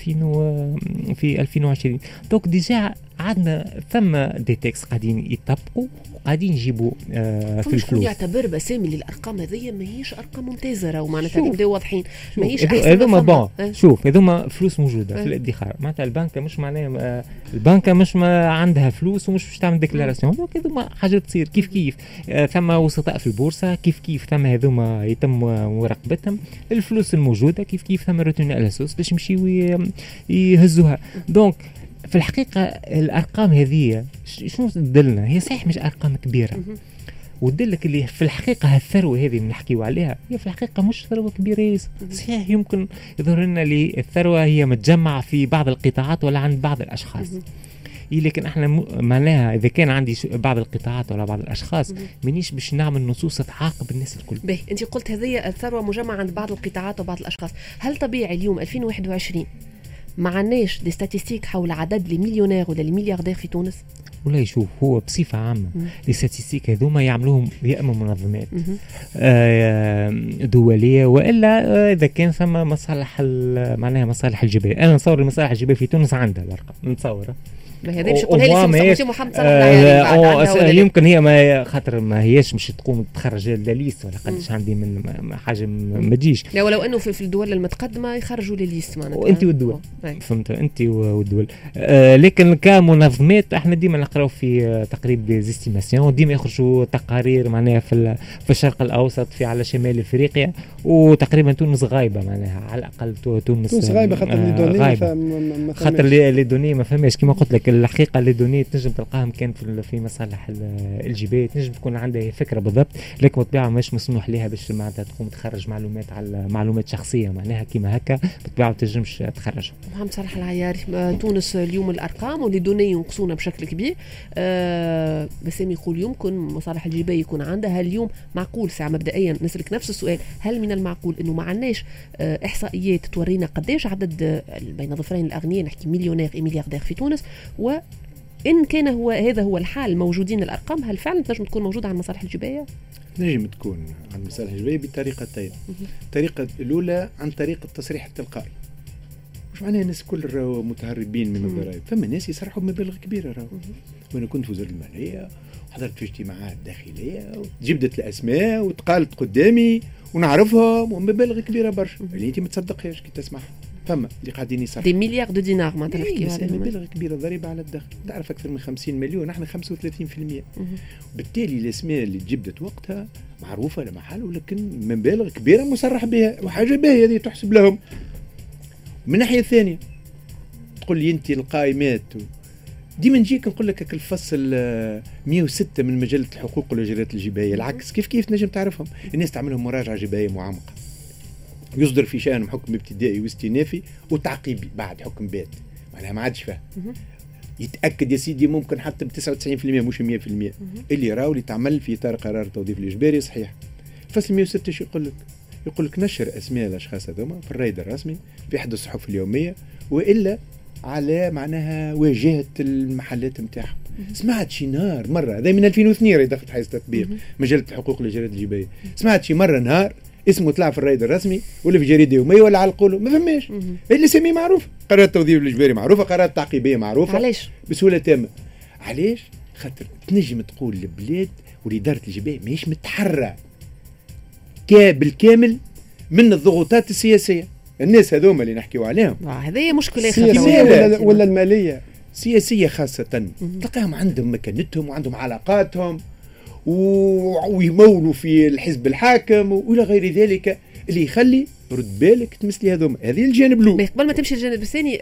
في 2020. دونك ديجا عندنا ثم دي تيكس قاعدين يطبقوا وقاعدين يجيبوا في الفلوس. يعتبر بسامي للارقام هذه ماهيش ارقام ممتازه، ومعناتها نبداو واضحين ماهيش احسن. هذوما بون شوف هذوما فلوس موجوده في الادخار. معناتها البنكه مش معناها البنكه مش ما عندها فلوس ومش باش تعمل ديكلاراسيون. دونك هذوما حاجات تصير كيف ثم وسطاء في البورصه كيف ثم هذوما يتم مراقبتهم. الفلوس الموجوده كيف ثم روتوني على اساس باش يمشيوا يهزوها. دونك في الحقيقة الأرقام هذه شنو تدلنا؟ هي صحيح مش أرقام كبيرة، وتدلك اللي في الحقيقة هالثروة هذه اللي نحكيو عليها هي في الحقيقة مش ثروة كبيرة. صحيح يمكن يظهر لنا اللي الثروة هي متجمعة في بعض القطاعات ولا عند بعض الأشخاص. لكن احنا معناها اذا كان عندي بعض القطاعات ولا بعض الاشخاص مانيش باش نعمل نصوص تعاقب الناس الكل. باهي انت قلت هذه الثروة مجمعة عند بعض القطاعات وبعض الاشخاص. هل طبيعي اليوم 2021 ما عندناش دي ستاتيستيك حول عدد المليونير ولا الملياردير في تونس؟ ولا يشوف هو بصفة عامة دي ستاتيستيك هذوما يعملوهم يا اما منظمات دولية والا اذا كان ثم مصالح معناها مصالح الجبال. انا نصور المصالح الجبال في تونس عندها الارقام نتصورها. هذا مش يقولها لي سي محمد صالح العياري يمكن هي ما خاطر ما هيش مش تقوم تخرج الليست ولا قداش عندي من حاجه ما تجيش. لا ولو انه في الدول المتقدمه يخرجوا لي ليست معناتها وانت والدول فهمت انت والدول. لكن كمنظمات احنا ديما نقراو في تقريب ديزيستيماسيون، ديما يخرجوا تقارير معناها في الشرق الاوسط، في على شمال افريقيا، وتقريبا تونس غايبه معناها على الاقل. تونس غايبه خاطر لي دوني خاطر لي دوني ما فماش كيما قلت لك. الحقيقه لي دوني تنجم تلقاهم كان في مصالح الجبايه، تنجم تكون عندها فكره بالضبط، لكن بالطبيعه مش مسموح لها باش معناتها تقوم تخرج معلومات على معلومات شخصيه معناها كيما هكا، بالطبيعه ما تنجمش تخرجها. محمد صالح العياري، تونس اليوم الارقام ولي دوني ينقصونا بشكل كبير. بسام يقول يمكن مصالح الجبايه يكون عندها اليوم معقول ساعه مبدئيا نسلك نفس السؤال، هل من المعقول انه ما عندناش احصائيات تورينا قداش عدد بين ظفرين الاغنياء، نحكي مليونير ملياردير في تونس، وان كان هذا هو الحال موجودين الارقام، هل فعلا تنجم تكون موجوده عن مصالح الجبايه؟ نجم تكون عن مصالح الجبايه بطريقتين. الطريقه الاولى عن طريق التصريح التلقائي، مش معناها الناس كل راهو متهربين من الضرائب، فما ناس يصرحوا بمبالغ كبيره راهو. وانا كنت في وزاره الماليه وحضرت في اجتماعات داخليه وجبدت الاسماء وتقالت قدامي ونعرفهم، ومبالغ كبيره برشا اللي انت ما تصدقهاش كي تسمعها. فما اللي قاعدين يصرحوا دي مليار دو دينار معناتها نحكيو عليها مبالغ كبيره، ضريبه على الدخل تعرف اكثر من 50 مليون، احنا 35%. بالتالي الاسماء اللي جبدت وقتها معروفه لا محل، ولكن مبالغ كبيره مصرح بها، وحاجه باهيه هذه تحسب لهم. من الناحيه الثانيه تقول لي انت القائمات ديما نجيك نقول لك الفصل 106 من مجله الحقوق والاجراءات الجبايه، العكس كيف نجم تعرفهم. الناس تعملهم مراجعه جبايه معمقه، يصدر في شأنهم حكم ابتدائي واستئنافي وتعقيبي بعد حكم بات، معناها ما عادش فيها. يتاكد يا سيدي ممكن حتى ب 99% مش 100% اللي راهو اللي تعمل في اطار قرار التوظيف الاجباري صحيح. فصل 106 شو يقول لك؟ يقول لك نشر اسماء الاشخاص هذوما في الرايد الرسمي في احدى الصحف اليوميه، والا على معناها واجهه المحلات نتاعهم. سمعت شي نهار مره، هذا من 2002 راهي دخلت حيز تطبيق مجله الحقوق والاجراءات الجبايه، سمعت شي مره نهار اسمه طلع في الرايد الرسمي ولا في جريده يوميه ولا على القولوا، ما فماش. اللي سميه معروف، قرارات التوظيف الاجباري معروفه، قرارات التعقيبيه معروفه. علاش؟ بسهوله تامه. علاش؟ خاطر تنجم تقول البلاد ولاداره الجبايه ماهيش متحرى بالكامل من الضغوطات السياسيه. الناس هذوما اللي نحكيو عليهم هذه مشكله سياسيه ولا الماليه سياسيه خاصه، تلقاهم عندهم مكانتهم وعندهم علاقاتهم ويمولوا في الحزب الحاكم والى غير ذلك، اللي يخلي رد بالك تمثلي هذوما. هذه الجانب الاول. قبل ما تمشي الجانب الثاني،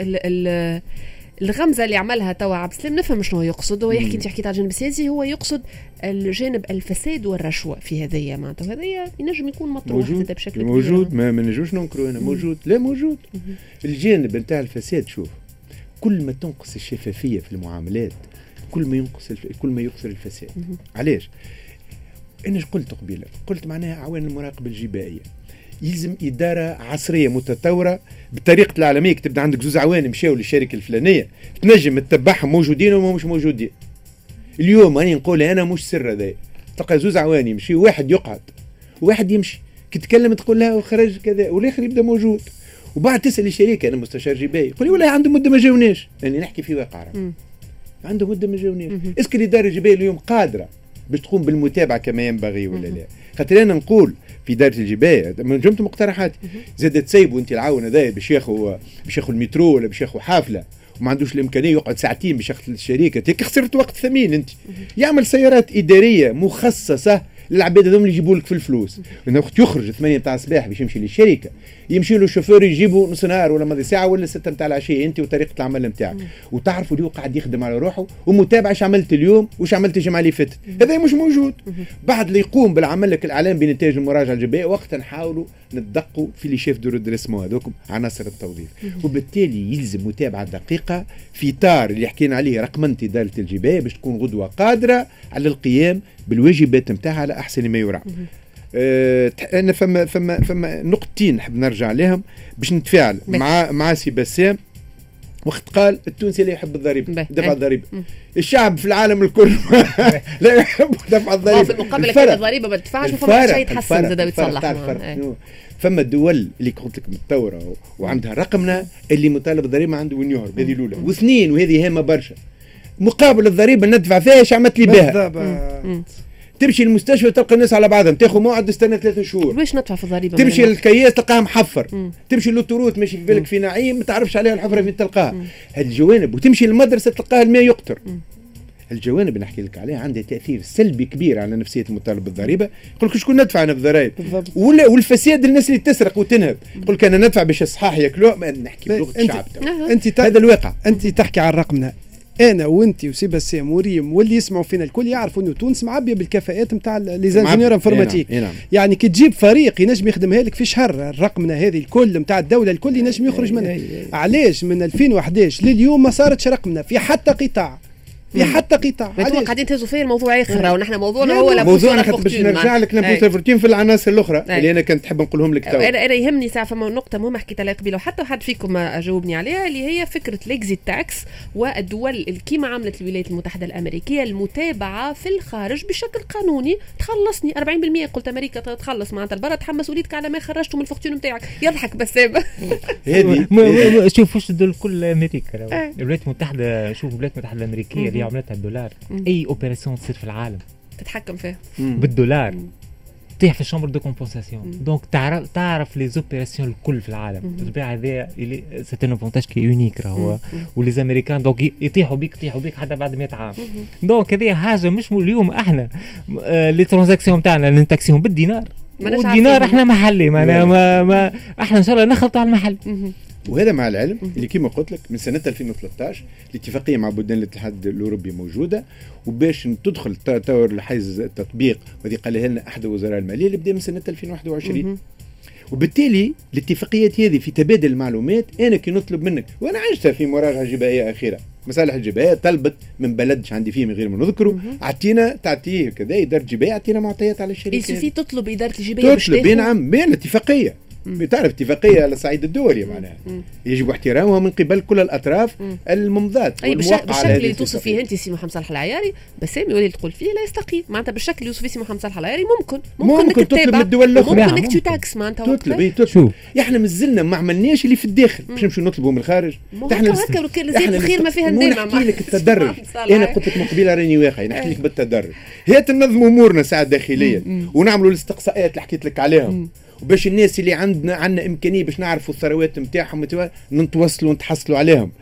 الغمزه اللي عملها توا عبد السلام نفهم شنو يقصد. هو يحكي، انت حكيت على الجانب السياسي، هو يقصد الجانب الفساد والرشوه في هذيا، معناتها هذيا ينجم يكون مطروح بشكل كبير. موجود، ما نجوش ننكروا هنا موجود، لا موجود. الجانب نتاع الفساد، شوف، كل ما تنقص الشفافيه في المعاملات كل ما يكثر الفساد. علاش؟ انا قلت قبيله، قلت معناها اعوان المراقبه الجبائيه يلزم اداره عصريه متطوره بطريقه العالميه. تبدا عندك زوز عوان مشاو للشركه الفلانيه، تنجم تتبعهم موجودين وما مش موجودين. اليوم انا نقول انا مش سر هذا، تلقى زوز عوان يمشي، واحد يقعد وواحد يمشي، كي تكلم تقول لها وخرج كذا، والاخر يبدا موجود. وبعد تسال الشركه، انا مستشار جبائي، يقول لي والله عنده مده ما جاوناش. يعني نحكي في واقع عنده مده ما جاوناش. اسكو الاداره الجبائيه اليوم قادره باش تقوم بالمتابعه كما ينبغي ولا لا؟ خاطر انا نقول في دائره الجبايه من جمله مقترحات زاد تسيبوا انت العاون هذا باش ياخذ المترو ولا باش ياخذ حافله وما عندوش الامكانيه يقعد ساعتين باش ياخذ الشركه، هيك خسرت وقت ثمين. انت يعمل سيارات اداريه مخصصه للعباد هذوما اللي يجيبوا لك في الفلوس. من وقت يخرج 8 تاع الصباح باش يمشي للشركه، يمشي له الشوفير يجيبه نص نهار ولا ماضي ساعه ولا 6 تاع العشيه، انت وطريقه العمل نتاعك، وتعرفوا اللي هو قاعد يخدم على روحه ومتابعه ايش عملت اليوم وايش عملت الجمعه اللي فاتت. هذا مش موجود. بعد اللي يقوم بالعمل لك الاعلام بنتائج المراجعه الجبائيه، وقتها نحاولوا ندقوا في اللي شاف دور الدريسمون هذوكم عناصر التوظيف. وبالتالي يلزم متابعه دقيقه في اطار اللي حكينا عليه رقمنه اداره الجبائيه باش تكون غدوه قادره على القيام بالواجبات نتاعها على احسن ما يرام. انا فما نقطتين نحب نرجع لهم باش نتفاعل مع سي بسام. وقت قال التونسي لا يحب الضريبه، دفع الضريبه. الشعب في العالم الكل لا يحب دفع الضريبه. في المقابله كان الضريبه ما تدفعش وفما شيء يتحسن زاد يتصلح. فما الدول اللي قلت لك متطوره وعندها رقمنا اللي مطالب الضريبه عنده وين يهرب، هذه الاولى. واثنين وهذه هامه برشا، مقابل الضريبه ندفع فيها ايش عملت لي بها. تمشي للمستشفى تلقى الناس على بعضهم، تاخذ موعد تستنى 3 شهور. ليش ندفع في الضريبه؟ تمشي للكياس تلقاها محفر. تمشي للطروت ماشي في بالك في نعيم ما تعرفش عليها الحفره فين تلقاها. هذه الجوانب. وتمشي للمدرسه تلقاها الماء يقطر. الجوانب اللي نحكي لك عليها عندها تاثير سلبي كبير على نفسيه المطالب بالضريبه. يقول لك شكون ندفع انا الضرائب، والفساد الناس اللي تسرق وتنهب، يقول لك انا ندفع باش الصحاح ياكلوه. نحكي بلغه الشعب. هذا الواقع. انت تحكي عن رقمنا، انا وانت وسيباسيم وريم واللي يسمعوا فينا الكل يعرفوا انه تونس معبيه بالكفاءات نتاع لي زانجينيور انفورماتيك. يعني كي تجيب فريق ينجم يخدمها لك في شهر، رقمنا هذه الكل نتاع الدوله الكل ينجم يخرج منها. علاش من 2011 لليوم ما صارتش رقمنا في حتى قطاع، في حتى قطاع؟ انتم قاعدين تهزوا فيه الموضوع اخر، ونحن موضوعنا هو موضوعنا باش نرجع لك لابوس الفورتين في العناصر الاخرى اللي انا كنت نحب نقولهم لك. انا يهمني ساعه فما نقطه مهمه حكيت عليها قبيله وحتى حد فيكم ما جاوبني عليها، اللي هي فكره الاكزيت تاكس والدول كيما عملت الولايات المتحده الامريكيه المتابعه في الخارج بشكل قانوني. تخلصني 40% قلت امريكا تخلص معناتها البرا، تحمس وليدك على ما خرجته من الفورتون نتاعك. يضحك بسام. هذه شوف واش الدول كل امريكا الولايات المتحده. شوف الولايات المتحده الامريكيه اللي عملتها الدولار، اي اوبراسيون تصير في العالم تتحكم فيها بالدولار، تطيح في الشامبر دو كومبونساسيون. دونك تعرف لي زوبيراسيون الكل في العالم. بالطبيعه هذا سي ان افونتاج كي يونيك راهو، ولي امريكان دونك يطيحوا بيك حتى بعد 100 عام. دونك هذه حاجه مش اليوم احنا لي ترانزاكسيون تاعنا ننتكسيهم بالدينار، والدينار احنا محلي ما احنا ان شاء الله نخلطوا على المحل. وهذا مع العلم اللي كما قلت لك من سنة 2013 الاتفاقية مع بلدان الاتحاد الأوروبي موجودة، وباش تدخل تطور لحيز التطبيق، وهذه قالها لنا أحد وزراء المالية اللي بدأ من سنة 2021. وبالتالي الاتفاقيات هذه في تبادل المعلومات. أنا كي نطلب منك، وأنا عشتها في مراجعة جبائية أخيرة، مصالح الجبائية طلبت من بلدش عندي فيه من غير ما نذكره، عطينا تعطيه كذا إدارة جبائية، عطينا معطيات على الشركات. يصير في تطلب إدارة الجبائية تطلب نعم بين اتفاقية. تعرف اتفاقية على الصعيد الدولي معناها يجب احترامها من قبل كل الأطراف الممضات والموقعة. بالشكل اللي توصف فيه أنت سي محمد صالح العياري، بس سامي ولي تقول فيه لا يستقيم معناتها. بالشكل اللي يوصف فيه سي محمد صالح العياري ممكن تطلب من الدول الأخرى، ممكن انك تاكس معناتها تطلب. احنا مازلنا ما عملناش اللي في الداخل باش نمشيو نطلبوا من الخارج. احنا هكا خير ما فيها الدنيا. نحكي لك التدرج. أنا قلت لك من قبيله راني واقعي، نحكي لك بالتدرج. هي تنظم أمورنا ساعة داخليا ونعملوا الاستقصاءات اللي حكيت لك عليهم، وباش الناس اللي عندنا إمكانية باش نعرفوا الثروات نتاعهم نتوصلوا ونتحصلوا عليهم.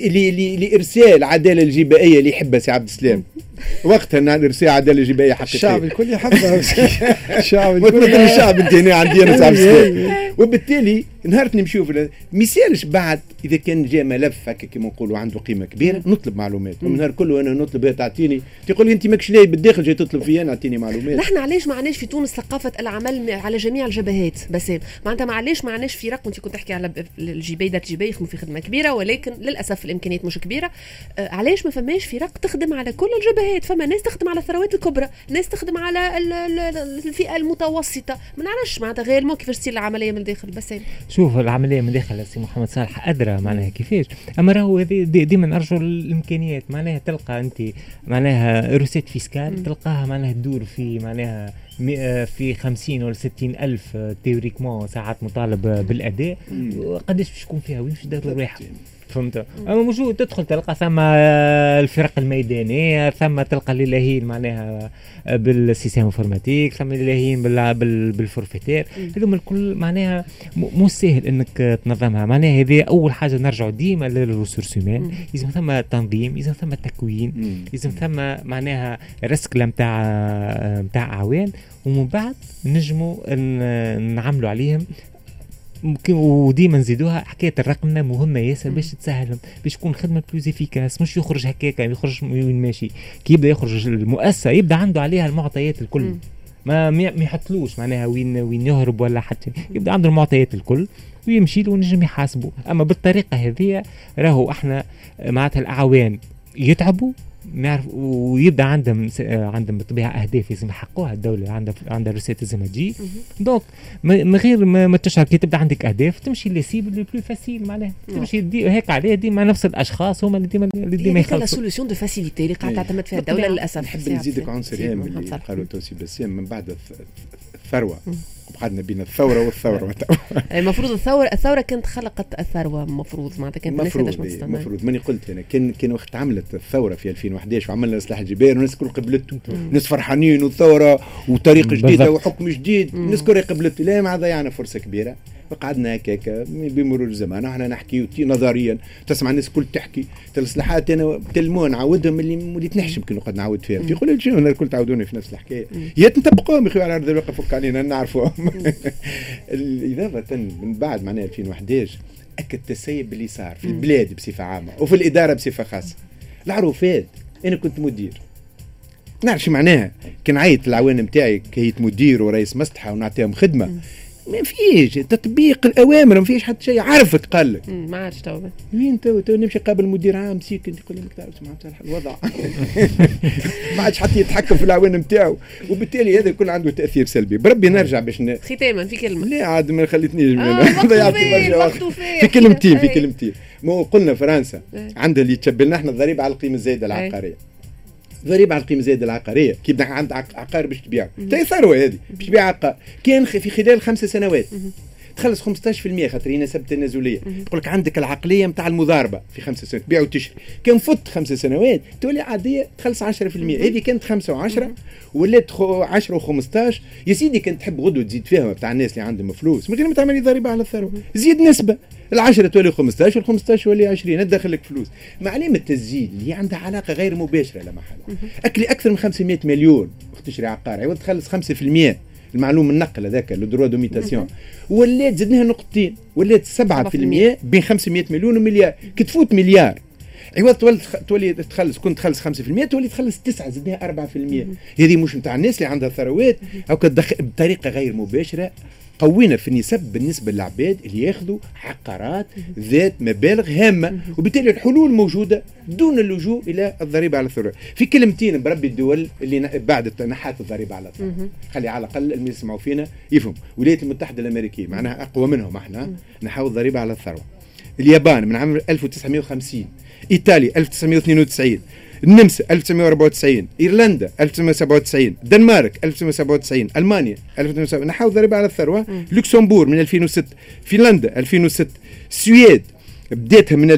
لإرسال عدالة الجبائية اللي يحبها سي عبد السلام. وقتها نرسل عدالة جبائية حقيقية. الشعب الكل يحبها. الشعب انت هنا عندي انا سي عبد السلام. وبالتالي نهار نمشيو في مثالش بعد اذا كان جاء ملف هكا كما نقولوا عنده قيمه كبيره نطلب معلومات. النهار كله انا نطلب تعطيني، تقول لي انت ماكش لاقي بالداخل جاي تطلب فيا انا اعطيني معلومات. نحن علاش ما عندناش في تونس ثقافه العمل على جميع الجبهات؟ بس معناتها ما عندناش في رقم. انت كنت تحكي على الجبايه دات الجبايه يخدموا في خدمه كبيره، ولكن للاسف الامكانيات مش كبيره. علاش ما فماش فرق تخدم على كل الجبهات؟ فما ناس تخدم على الثروات الكبرى، ناس تخدم على الفئه المتوسطه. ما نعرفش معناتها غير مو كيفاش تصير العمليه من الداخل. بس شوف العمليه من داخل سي محمد صالح ادرى معناها كيفاش، اما راهو ديما نرجعوا للامكانيات. معناها تلقى انت معناها روسيت فيسكال تلقاها معناها تدور في معناها في 50 ولا 60 ألف تيوريكمون ساعات مطالب بالأداء. قداش باش يكون فيها وين باش دار الريحة؟ فهمت؟ اما موجود تدخل تلقى ثم الفرق الميدانيه، ثم تلقى اللي لاهين معناها بالسيستم انفورماتيك، ثم اللي لاهين بالفورفيتير. هذوما الكل معناها مو سهل انك تنظمها. معناها هذه اول حاجه نرجعوا ديما للريسورس هيومان. لازم ثم تنظيم، لازم ثم تكوين، لازم ثم معناها رسكله نتاع اعوان، ومن بعد نجموا نعملوا عليهم. وديما نزيدوها حكايه الرقمنه مهمه ياسر باش تسهلهم، باش تكون خدمه بلوز افيكاس. مش يخرج هكاك يخرج وين ماشي. كي يبدا يخرج المؤسسه يبدا عنده عليها المعطيات الكل، ما يحطلوش معناها وين يهرب ولا حتى يبدا عنده المعطيات الكل ويمشي له ونجم يحاسبه. اما بالطريقه هذه راهو احنا معناتها الاعوان يتعبوا نعرف، ويبدا عندهم بالطبيعه اهداف لازم يحققوها. الدوله عندها رسالة لازم تجي. دونك من غير ما تشعر كي تبدا عندك اهداف تمشي لسيب لو بلو فاسيل معناها تمشي هيك عليه ديما نفس الاشخاص هما اللي ديما يخلصوا. لا سوليوشن دو فاسيليتي اللي قاعده تعتمد فيها الدوله للاسف. نحب نزيدك عنصر هام اللي قالوا توسي بسام من بعد الثروه قعدنا بين الثوره والثوره. المفروض الثوره كانت خلقت الثروه، المفروض معناتها كانت الناس ما تستنى. المفروض ماني قلت انا كان وقت عملت الثوره في 2011 وعملنا اصلاح الجبال والناس الكل قبلته، ناس فرحانين وثوره وطريقه جديده وحكم جديد، الناس الكل قبلته. لا ما ضيعنا فرصه كبيره وقعدنا هكاك بمرور الزمان احنا نحكي نظريا، تسمع الناس الكل تحكي الاصلاحات انا تلمون نعاودهم اللي وليت نحشم كي نقعد نعاود فيهم يقول شنو الكل تعودوني في نفس الحكايه يا نطبقوهم يا اخويا على ارض الواقع فك علينا نعرفوهم. اضافه من بعد معناها 2011 اكد تسيب اللي صار في البلاد بصفه عامه وفي الاداره بصفه خاصه. العروفات انا كنت مدير نعرف شو معناها، كان عيط العوان نتاعي كيت مدير ورئيس مصلحه ونعطيهم خدمه ما فيش تطبيق الاوامر، ما فيش حتى شيء عرفك قال لك ما عادش تو وين تو نمشي قابل مدير عام سيك انت يقول لك تعرف سمعت الوضع ما عادش حتى يتحكم في العوان نتاعو، وبالتالي هذا كل عنده تاثير سلبي. بربي نرجع باش ختاما في كلمه لا عاد ما خليتنيش في كلمتين ما قلنا فرنسا عندها اللي تشبلنا احنا الضريبه على القيمه الزايده العقاريه. ضريبه على القيمه الزايده العقاريه كي بدك عندك عقار باش تبيع تاي ثروه هذه باش تبيع عقار كان في خلال 5 سنوات تخلص 15% خاطر هي نسبه تنازليه. تقول لك عندك العقليه نتاع المضاربه في 5 سنوات تبيع وتشري، كان فت 5 سنوات تولي عاديه تخلص 10%. هذه كانت 5 و10 ولات 10 و15 يا سيدي. كانت تحب غدوه تزيد فيها بتاع الناس اللي عندهم فلوس مش تعمل لي ضريبه على الثروه زيد نسبه ال10 تولي 15 وال15 تولي 20 تدخل لك فلوس. مع علامه التسجيل اللي عندها علاقه غير مباشره لا محل اكلي اكثر من 500 مليون تشري عقار عوض تخلص 5% المعلوم النقل هذاك لو دروا دوميتاسيون ولات زدناها نقطتين ولات 7% بين 500 مليون ومليار. كي تفوت مليار عوض تولي تخلص كنت تخلص 5% تولي تخلص 9 زدناها 4%. هذه مش نتاع الناس اللي عندها ثروات او بطريقه غير مباشره قوينا في النسب بالنسبه للعباد اللي ياخذوا عقارات ذات مبالغ هامه، وبالتالي الحلول موجوده دون اللجوء الى الضريبه على الثروه. في كلمتين بربي الدول اللي بعد نحات الضريبه على الثروه خلي على الاقل اللي يسمعوا فينا يفهم. الولايات المتحده الامريكيه معناها اقوى منهم احنا نحاول الضريبه على الثروه. اليابان من عام 1950، ايطاليا 1992، النمسا 1994، ايرلندا 1997، الدنمارك 1997، المانيا 1997 نحاول ضريبه على الثروه. لوكسمبور من 2006، فنلندا 2006، السويد بداتها من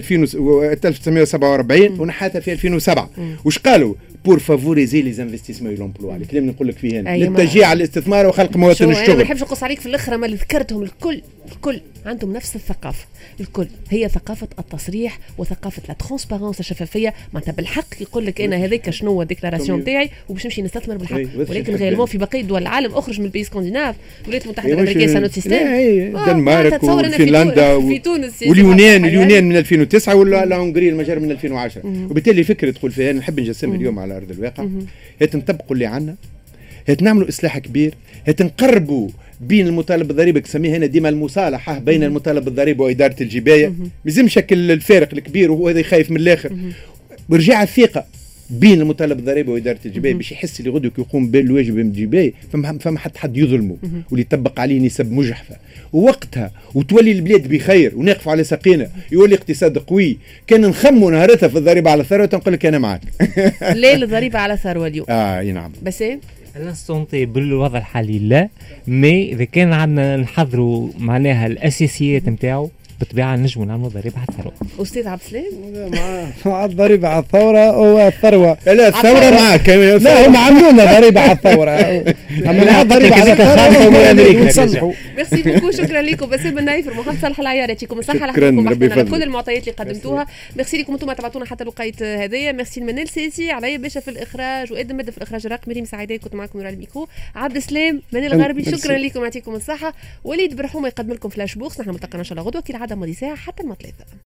1947 ونحاتها في 2007. وش قالوا؟ بور فافوريزي لي انفستيسمون لومبلوا. الكلام اللي نقول لك فيه هنا للتشجيع على الاستثمار وخلق مواطن الشغل. انا ما نحبش نقص عليك في الاخر ما اللي ذكرتهم الكل عندهم نفس الثقافه. الكل هي ثقافه التصريح وثقافه لا ترونسبارونس الشفافيه. معناتها بالحق يقول لك انا هذيك شنو هو الديكلاراسيون تاعي وباش نمشي نستثمر بالحق. ولكن غير في بقيه دول العالم اخرج من البي سكندناف الولايات المتحده الامريكيه سانوت سيستم الدنمارك وفنلندا واليونان من 2009 ولا هنغاريا المجر من 2010. وبالتالي فكره تقول فيها نحب نجسمها اليوم على ارض الواقع. هات نطبقوا اللي عندنا، هات نعملوا اصلاح كبير، هات نقربوا بين المطالب بالضريبه كسميها هنا ديما المصالحه بين المطالب بالضريبه واداره الجبايه. ما يلزمش شكل الفارق الكبير وهو هذا خايف من الاخر. ورجع الثقه بين المطالب بالضريبه واداره الجبايه باش يحس اللي غدوه يقوم بالواجب من الجبايه فما حد يظلمه واللي يطبق عليه نسب مجحفه. ووقتها وتولي البلاد بخير ونقف على ساقينا يولي اقتصاد قوي. كان نخموا نهارتها في الضريبه على الثروه تنقول لك انا معك. ليه الضريبه على الثروه اليوم؟ اي نعم. بس ايه الانستونتي بالوضع الحالي لا، مي اذا كان عندنا نحضروا معناها الاساسيات نتاعو بالطبيعه نجموا نعملوا ضريبه على الثروه. استاذ عبد السلام مع الضريبه على الثوره والثروه. لا الثوره معك. لا هم عملوا لنا ضريبه على الثوره. عملنا ضريبه على الثوره. ميرسي بوكو. شكرا لكم باسم النايفر محمد صالح العيار. يعطيكم الصحه على حضوركم على كل المعطيات اللي قدمتوها. ميرسي لكم انتم تبعتونا حتى لقيت هذايا. ميرسي المنال سيسي علي باشا في الاخراج وادم مد في الاخراج الرقمي. ريم سعيدة كنت معكم نور الميكرو. عبد السلام منال الغربي شكرا لكم يعطيكم الصحه. وليد برحومه يقدم لكم فلاش بوكس. نحن ملتقينا ان شاء الله غدوه كالعاده ماضي ساعه حتى المطلع.